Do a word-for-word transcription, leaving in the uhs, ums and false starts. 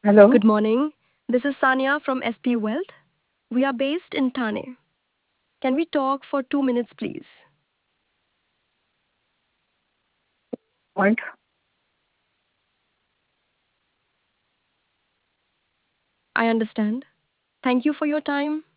Hello. Good morning. This is Sanya from S P Wealth. We are based in Thane. Can we talk for two minutes, please? Point. I understand. Thank you for your time.